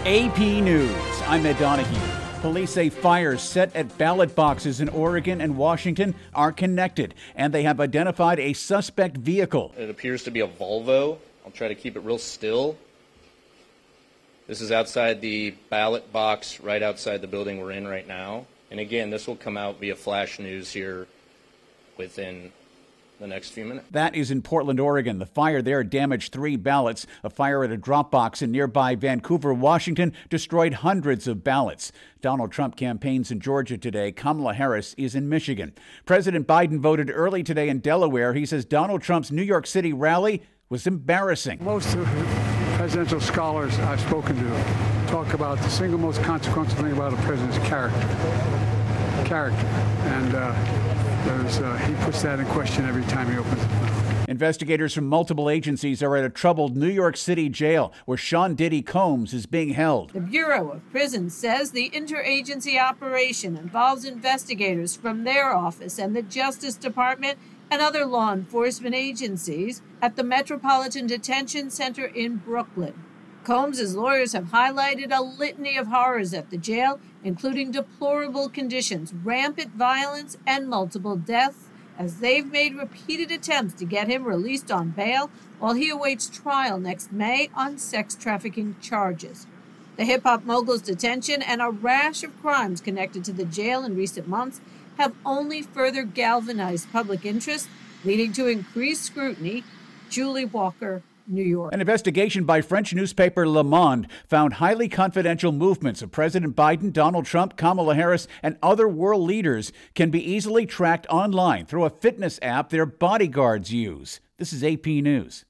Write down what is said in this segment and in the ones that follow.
AP News, I'm Ed Donahue. Police say fires set at ballot boxes in Oregon and Washington are connected, and they have identified a suspect vehicle. It appears to be a Volvo. I'll try to keep it real still. This is outside the ballot box, right outside the building we're in right now. And again, this will come out via flash news here within the next few minutes. That is in Portland, Oregon. The fire there damaged 3 ballots. A fire at a drop box in nearby Vancouver, Washington, destroyed hundreds of ballots. Donald Trump campaigns in Georgia today. Kamala Harris is in Michigan. President Biden voted early today in Delaware. He says Donald Trump's New York City rally was embarrassing. Most of the presidential scholars I've spoken to talk about the single most consequential thing about a president's character. And he puts that in question every time he opens his mouth. Investigators from multiple agencies are at a troubled New York City jail where Sean Diddy Combs is being held. The Bureau of Prisons says the interagency operation involves investigators from their office and the Justice Department and other law enforcement agencies at the Metropolitan Detention Center in Brooklyn. Combs' lawyers have highlighted a litany of horrors at the jail, including deplorable conditions, rampant violence, and multiple deaths, as they've made repeated attempts to get him released on bail while he awaits trial next May on sex trafficking charges. The hip-hop mogul's detention and a rash of crimes connected to the jail in recent months have only further galvanized public interest, leading to increased scrutiny. Julie Walker, New York. An investigation by French newspaper Le Monde found highly confidential movements of President Biden, Donald Trump, Kamala Harris, and other world leaders can be easily tracked online through a fitness app their bodyguards use. This is AP News.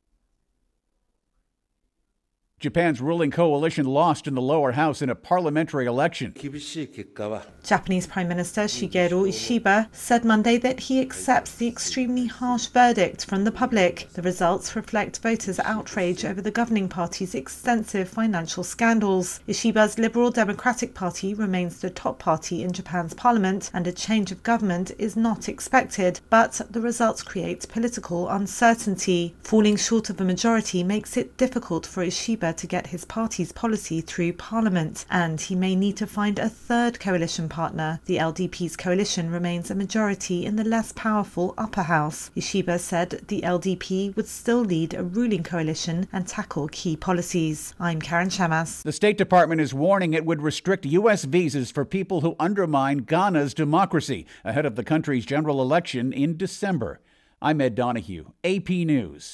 Japan's ruling coalition lost in the lower house in a parliamentary election. Japanese Prime Minister Shigeru Ishiba said Monday that he accepts the extremely harsh verdict from the public. The results reflect voters' outrage over the governing party's extensive financial scandals. Ishiba's Liberal Democratic Party remains the top party in Japan's parliament, and a change of government is not expected, but the results create political uncertainty. Falling short of a majority makes it difficult for Ishiba to get his party's policy through parliament, and he may need to find a third coalition partner. The LDP's coalition remains a majority in the less powerful upper house. Ishiba said the LDP would still lead a ruling coalition and tackle key policies. I'm Karen Shamas. The State Department is warning it would restrict U.S. visas for people who undermine Ghana's democracy ahead of the country's general election in December. I'm Ed Donahue, AP News.